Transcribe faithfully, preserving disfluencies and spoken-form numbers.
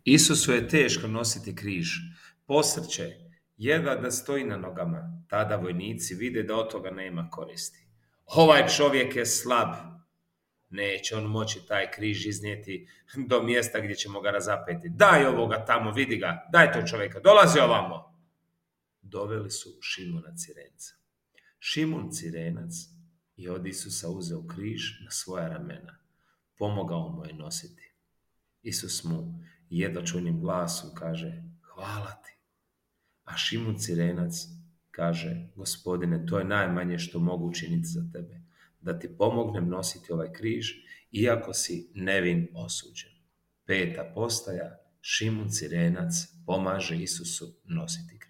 Isusu je teško nositi križ, posrće, jedva da stoji na nogama. Tada vojnici vide da od toga nema koristi. Ovaj čovjek je slab, neće on moći taj križ iznijeti do mjesta gdje ćemo ga razapeti. Daj ovoga tamo, vidi ga, daj tog čovjeka, dolazi ovamo. Doveli su Šimuna Cirenca. Šimun Cirenac je od Isusa uzeo križ na svoja ramena. Pomogao mu je nositi. Isus mu jedva čujnim glasom kaže: hvala ti. A Šimun Cirenac kaže: Gospodine, to je najmanje što mogu učiniti za tebe, da ti pomognem nositi ovaj križ, iako si nevin osuđen. Peta postaja, Šimun Cirenac pomaže Isusu nositi križ.